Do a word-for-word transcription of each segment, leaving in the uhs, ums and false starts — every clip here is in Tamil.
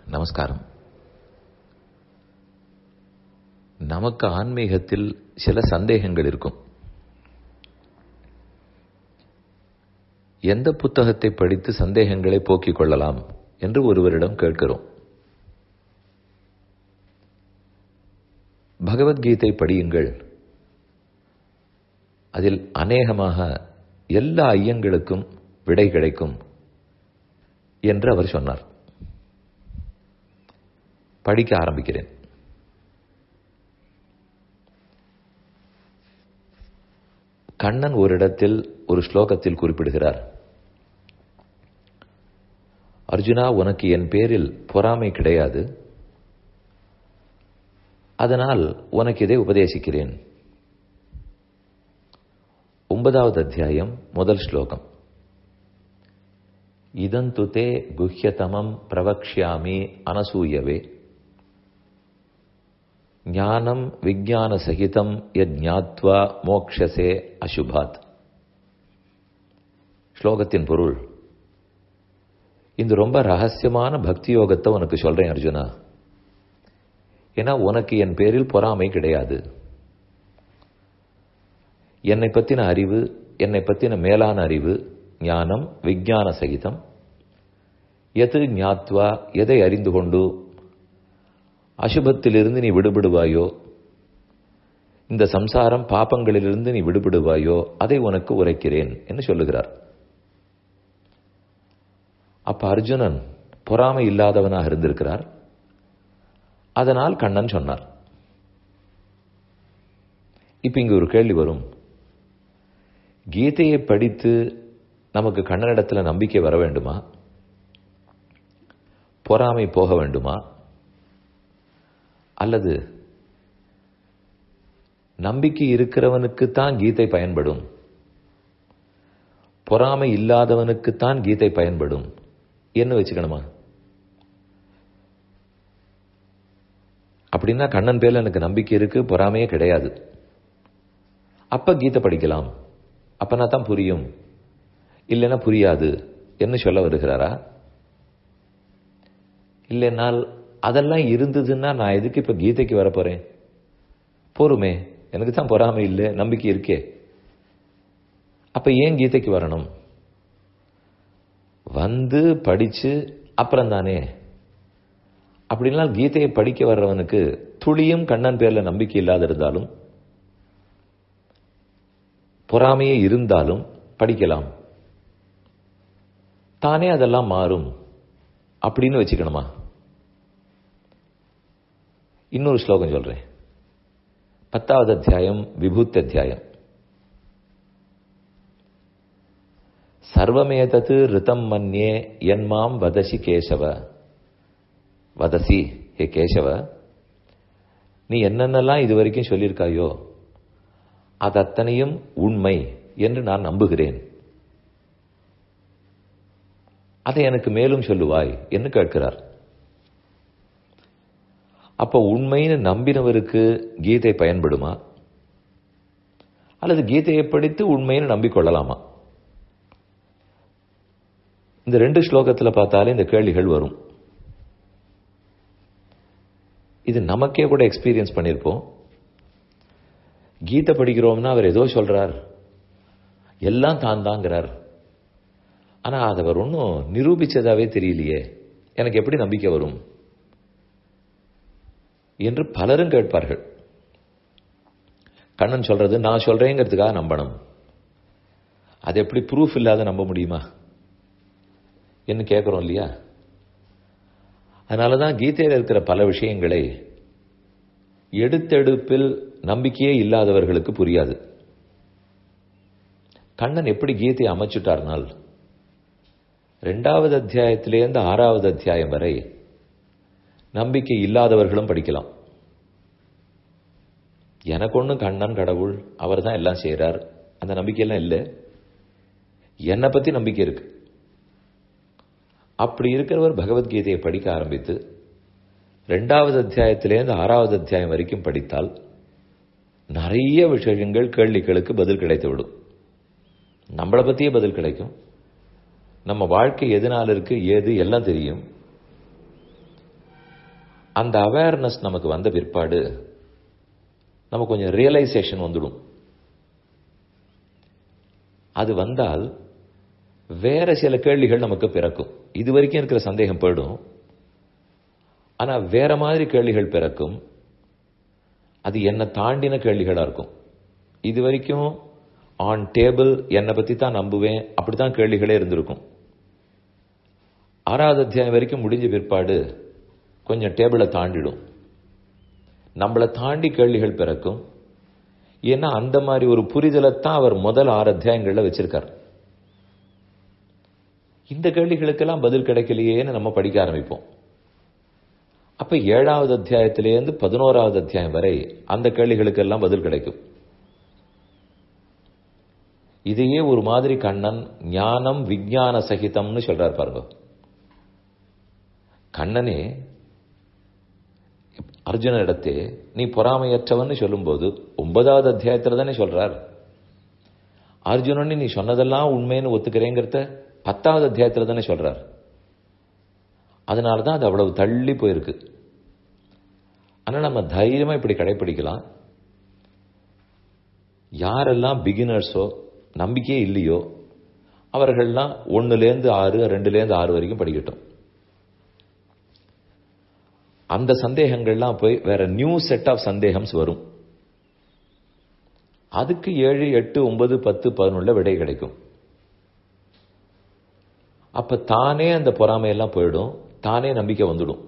நமஸ்காரம். நமக்கு ஆன்மீகத்தில் சில சந்தேகங்கள் இருக்கும். எந்த புத்தகத்தை படித்து சந்தேகங்களை போக்கிக் கொள்ளலாம் என்று ஒருவரிடம் கேட்கிறோம். பகவத்கீதை படியுங்கள், அதில் அநேகமாக எல்லா ஐயங்களுக்கும் விடை கிடைக்கும் என்று அவர் சொன்னார். படிக்க ஆரம்பிக்கிறேன். கண்ணன் ஒரு இடத்தில் ஒரு ஸ்லோகத்தில் குறிப்பிடுகிறார், அர்ஜுனா, உனக்கு என் பேரில் பொறாமை கிடையாது, அதனால் உனக்கு இதை உபதேசிக்கிறேன். ஒன்பதாவது அத்தியாயம் முதல் ஸ்லோகம். இதந்துதே குஹ்யதமம் பிரவக்ஷ்யாமி அனசூயவே ஞானம் விஞ்ஞான சகிதம் யத் ஞாத்வா மோக்ஷசே அசுபாத். ஸ்லோகத்தின் பொருள், இந்த ரொம்ப ரகசியமான பக்தி யோகத்தை உனக்கு சொல்றேன் அர்ஜுனா. ஏன்னா உனக்கு என் பேரில் பொறாமை கிடையாது. என்னை பத்தின அறிவு, என்னை பத்தின மேலான அறிவு, ஞானம் விஞ்ஞான சகிதம், எது ஞாத்வா, எதை அறிந்து கொண்டு அசுபத்திலிருந்து நீ விடுபடுவாயோ, இந்த சம்சாரம் பாபங்களிலிருந்து நீ விடுபடுவாயோ, அதை உனக்கு உரைக்கிறேன் என்று சொல்லுகிறார். அப்ப அர்ஜுனன் பொறாமை இல்லாதவனாக இருந்திருக்கிறார். அதனால் கண்ணன் சொன்னார். இப்ப இங்கு ஒரு கேள்வி வரும். கீதையை படித்து நமக்கு கண்ணனிடத்தில் நம்பிக்கை வர வேண்டுமா? பொறாமை போக வேண்டுமா? அல்லது நம்பிக்கை இருக்கிறவனுக்குத்தான் கீதை பயன்படும், பொறாமை இல்லாதவனுக்குத்தான் கீதை பயன்படும் என்ன வச்சுக்கணுமா? அப்படின்னா கண்ணன் பேர்ல எனக்கு நம்பிக்கை இருக்கு, பொறாமையே கிடையாது, அப்ப கீதை படிக்கலாம், அப்பனா தான் புரியும், இல்லைன்னா புரியாது என்ன சொல்ல வருகிறாரா? இல்லைனால் அதெல்லாம் இருந்ததுன்னா நான் எதுக்கு இப்ப கீதைக்கு வரப்போறேன்? போருமே, எனக்கு தான் பொறாமை இல்லை, நம்பிக்கை இருக்கே, அப்ப ஏன் கீதைக்கு வரணும்? வந்து படிச்சு அப்புறம் தானே. அப்படின்னா கீதையை படிக்க வர்றவனுக்கு துளியும் கண்ணன் பேர்ல நம்பிக்கை இல்லாத இருந்தாலும், பொறாமையே இருந்தாலும் படிக்கலாம், தானே அதெல்லாம் மாறும் அப்படின்னு வச்சுக்கணுமா? இன்னொரு ஸ்லோகம் சொல்றேன். பத்தாவது அத்தியாயம் விபூத்தி அத்தியாயம். சர்வமேதத்து ரிதம் மன்யே என்மாம் வதசி கேசவ. வதசி, ஹே கேசவ, நீ என்னென்னலாம் இதுவரைக்கும் சொல்லியிருக்காயோ அது அத்தனையும் உண்மை என்று நான் நம்புகிறேன். அதை எனக்கு மேலும் சொல்லுவாய் என்று கேட்கிறார். அப்ப உண்மைன்னு நம்பினவருக்கு கீதை பயன்படுமா? அல்லது கீதையை படித்து உண்மைன்னு நம்பிக்கொள்ளலாமா? இந்த ரெண்டு ஸ்லோகத்தில் பார்த்தாலே இந்த கேள்விகள் வரும். இது நமக்கே கூட எக்ஸ்பீரியன்ஸ் பண்ணியிருப்போம். கீதை படிக்கிறோம்னா அவர் ஏதோ சொல்றார், எல்லாம் தான் தாங்கிறார், ஆனா அதை அவர் ஒன்றும் நிரூபிச்சதாவே தெரியலையே, எனக்கு எப்படி நம்பிக்கை வரும் என்று பலரும் கேட்பார்கள். கண்ணன் சொல்றது நான் சொல்றேங்கிறதுக்காக நம்பணும், அது எப்படி ப்ரூஃப் இல்லாத நம்ப முடியுமா என்று கேட்கிறோம் இல்லையா? அதனாலதான் கீதையில் இருக்கிற பல விஷயங்களை எடுத்தெடுப்பில் நம்பிக்கையே இல்லாதவர்களுக்கு புரியாது. கண்ணன் எப்படி கீதையை அமைச்சுட்டார்னால், இரண்டாவது அத்தியாயத்திலேருந்து ஆறாவது அத்தியாயம் வரை நம்பிக்கை இல்லாதவர்களும் படிக்கலாம். எனக்கு ஒண்ணு கண்ணன் கடவுள், அவர் தான் எல்லாம் செய்யறார், அந்த நம்பிக்கையெல்லாம் இல்லை, என்னை பத்தி நம்பிக்கை இருக்கு. அப்படி இருக்கிறவர் பகவத்கீதையை படிக்க ஆரம்பித்து இரண்டாவது அத்தியாயத்திலேருந்து ஆறாவது அத்தியாயம் வரைக்கும் படித்தால் நிறைய விஷயங்கள், கேள்விகளுக்கு பதில் கிடைத்துவிடும். நம்மளை பத்தியே பதில் கிடைக்கும், நம்ம வாழ்க்கை எதனால் இருக்கு, ஏது எல்லாம் தெரியும். அந்த அவேர்னஸ் நமக்கு வந்த பிற்பாடு நமக்கு கொஞ்சம் ரியலைசேஷன் வந்துடும். அது வந்தால் வேற சில கேள்விகள் நமக்கு பிறக்கும். இது வரைக்கும் இருக்கிற சந்தேகம் போயிடும். ஆனா வேற மாதிரி கேள்விகள் பிறக்கும். அது என்ன தாண்டின கேள்விகளா இருக்கும். இது வரைக்கும் ஆன் டேபிள் என்னை பத்தி தான் நம்புவேன், அப்படித்தான் கேள்விகளே இருந்திருக்கும். ஆறாவது அத்தியாயம் வரைக்கும் முடிஞ்ச பிற்பாடு கொஞ்சம் டேபிளை தாண்டிடும். நம்மளை தாண்டி கேள்விகள் பிறக்கும். ஏன்னா அந்த மாதிரி ஒரு புரிதலைத்தான் அவர் முதல் ஆறு அத்தியாயங்கள்ல வச்சிருக்கார். இந்த கேள்விகளுக்கெல்லாம் பதில் கிடைக்கலையேன்னு நம்ம படிக்க ஆரம்பிப்போம். அப்ப ஏழாவது அத்தியாயத்திலேருந்து பதினோராவது அத்தியாயம் வரை அந்த கேள்விகளுக்கெல்லாம் பதில் கிடைக்கும். இதையே ஒரு மாதிரி கண்ணன் ஞானம் விஞ்ஞான சகிதம்னு சொல்றார் பாருங்க. கண்ணனே அர்ஜுன இடத்தே நீ பொறாமையற்றவன்னு சொல்லும் போது ஒன்பதாவது அத்தியாயத்துல தானே சொல்றார். அர்ஜுனன் நீ சொன்னதெல்லாம் உண்மைன்னு ஒத்துக்கிறேங்கிறத பத்தாவது அத்தியாயத்துல தானே சொல்றார். அதனாலதான் அது அவ்வளவு தள்ளி போயிருக்கு. ஆனா நம்ம தைரியமா இப்படி கடைபிடிக்கலாம். யாரெல்லாம் பிகினர்ஸோ நம்பிக்கையே இல்லையோ அவர்கள்லாம் ஒன்னுலேருந்து ஆறு ரெண்டுலேருந்து ஆறு வரைக்கும் படிக்கட்டும். அந்த சந்தேகங்கள்லாம் போய் வேற நியூ செட் ஆஃப் சந்தேகம்ஸ் வரும். அதுக்கு ஏழு எட்டு ஒன்பது பத்து பதினொன்னுல விடை கிடைக்கும். அப்ப தானே அந்த பொறாமையெல்லாம் போயிடும், தானே நம்பிக்கை வந்துடும்.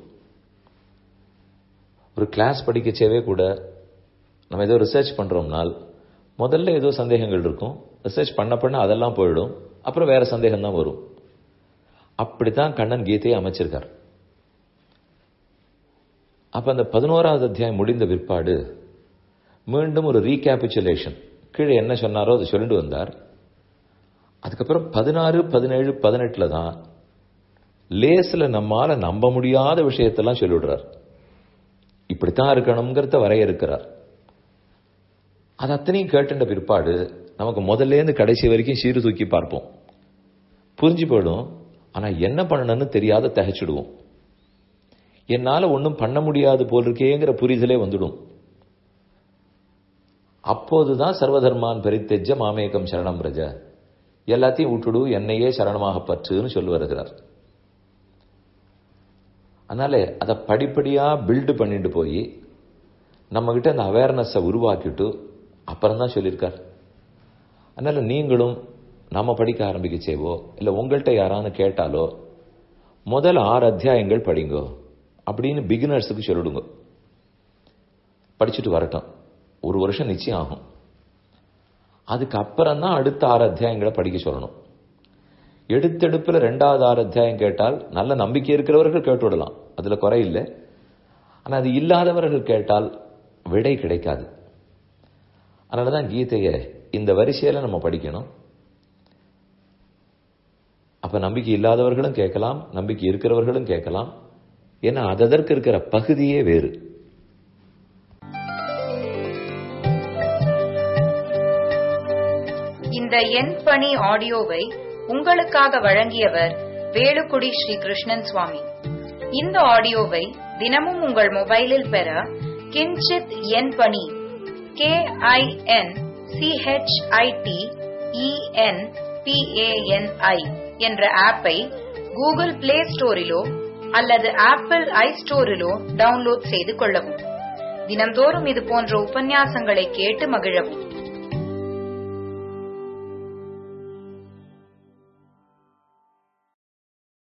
ஒரு கிளாஸ் படிக்கச்சேவே கூட நம்ம ஏதோ ரிசர்ச் பண்றோம்னால் முதல்ல ஏதோ சந்தேகங்கள் இருக்கும், ரிசர்ச் பண்ண பண்ண அதெல்லாம் போயிடும், அப்புறம் வேற சந்தேகம் தான் வரும். அப்படித்தான் கண்ணன் கீதையை அமைச்சிருக்கார். அப்ப அந்த பதினோராவது அத்தியாயம் முடிந்த பிற்பாடு மீண்டும் ஒரு ரீகேபிச்சுலேஷன், கீழே என்ன சொன்னாரோ அதை சொல்லிட்டு வந்தார். அதுக்கப்புறம் பதினாறு பதினேழு பதினெட்டுல தான் லேஸ்ல நம்மால நம்ப முடியாத விஷயத்தெல்லாம் சொல்லிவிடுறார். இப்படித்தான் இருக்கணுங்கிறத வரையறுக்கிறார். அது அத்தனையும் கேட்டுட்ட பிற்பாடு நமக்கு முதல்ல இருந்து கடைசி வரைக்கும் சீறு தூக்கி பார்ப்போம், புரிஞ்சு போயிடும். ஆனா என்ன பண்ணணும்னு தெரியாத தகைச்சிடுவோம். என்னால ஒன்றும் பண்ண முடியாது போல் இருக்கேங்கிற புரிதலே வந்துடும். அப்போதுதான் சர்வதர்மான் பரித்தெஜ்ஜ மாமேகம் சரணம் பிரஜ, எல்லாத்தையும் விட்டுடு என்னையே சரணமாக பற்றுன்னு சொல்லி வருகிறார். அதனால அதை படிப்படியா பில்டு பண்ணிட்டு போய் நம்ம கிட்ட அந்த அவேர்னஸை உருவாக்கிட்டு அப்புறம் தான் சொல்லியிருக்கார். அதனால நீங்களும் நம்ம படிக்க ஆரம்பிக்க செய்வோ இல்லை உங்கள்கிட்ட யாராவது கேட்டாலோ முதல் ஆறு அத்தியாயங்கள் படிங்கோ அப்படின்னு பிகினர்ஸுக்கு சொல்லிடுங்க. படிச்சுட்டு வரட்டும், ஒரு வருஷம் நிச்சயம் ஆகும். அதுக்கு அப்புறம் தான் அடுத்த ஆறு அத்தியாயங்களை படிக்க சொல்லணும். எடுத்தெடுப்பில் ரெண்டாவது ஆறு அத்தியாயம் கேட்டால் நல்ல நம்பிக்கை இருக்கிறவர்கள் கேட்டு விடலாம், அதுல குறை இல்லை. ஆனால் அது இல்லாதவர்கள் கேட்டால் விடை கிடைக்காது. அதனாலதான் கீதையை இந்த வரிசையில நம்ம படிக்கணும். அப்ப நம்பிக்கை இல்லாதவர்களும் கேட்கலாம், நம்பிக்கை இருக்கிறவர்களும் கேட்கலாம். ஏன்னா அதற்கு இருக்கிற பகுதியே வேறு. இந்த என் பணி ஆடியோவை உங்களுக்காக வழங்கியவர் வேலுக்குடி ஸ்ரீ கிருஷ்ணன் சுவாமி. இந்த ஆடியோவை தினமும் உங்கள் மொபைலில் பெற கிஞ்சித் என் பணி K I N C H I T E N P A N I என்ற ஆப்பை கூகுள் பிளே ஸ்டோரிலோ அல்லது ஆப்பிள் ஐ ஸ்டோரிலோ டவுன்லோட் செய்து கொள்ளவும். தினந்தோறும் இது போன்ற உபன்யாசங்களை கேட்டு மகிழவும்.